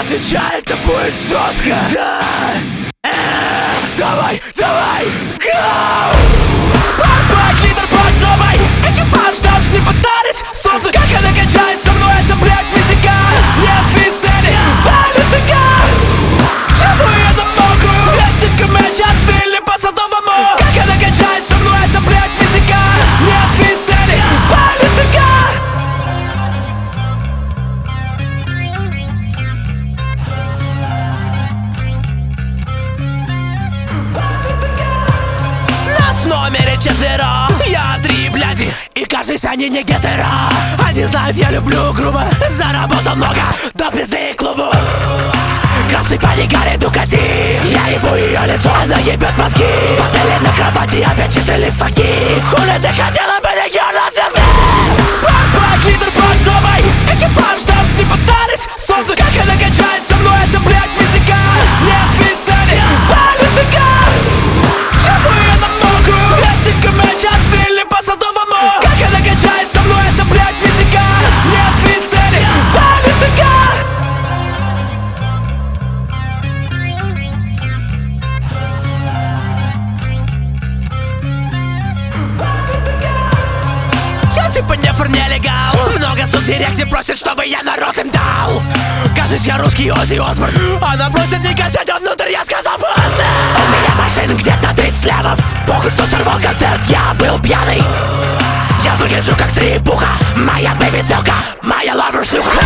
Отвечай, это будет жестко. Да. Давай, давай, go! Спартбайк, лидер под жопой. Экипаж даже не пытались. Стопы, как она качает со мной, это, блядь, мистика. Не списали, баллистика. Я выеду мокрую. Весика мяча свели по Садовому. Как она качает со мной, это, блядь, мистика. Не списали, баллистика. Нас в номере четверо. Я 3 бляди, и кажется, они не гетеро. Они знают, я люблю грубо. Заработал много, до пизды клубу. Красный панигаре Дукати. Я ебу ее лицо, она ебет мозги. В отеле на кровати опять читали факи. Хули ты хотела бы легион от звезды? Спартбайк, лидер под жопой. Экипаж даже не пытались. Стопы, как она качает со мной, это, блядь, мистика. Не списали, баллистика. Я выеду мокрую. Весика мяча свели по Садовому. Как она качает со мной, это, блядь, мистика. Не списали, баллистика. Я типа нелегал. Много суд в директе просит, чтобы я народ им дал. Кажется, я русский Оззи Осборн. Она просит не качать, а внутрь я сказал поздно. У меня машин где-то 30 лямов. Похуй, что сорвал концерт, я был пьяный. Я выгляжу как стрипуха. Моя бэби-целка, моя лавр шлюха.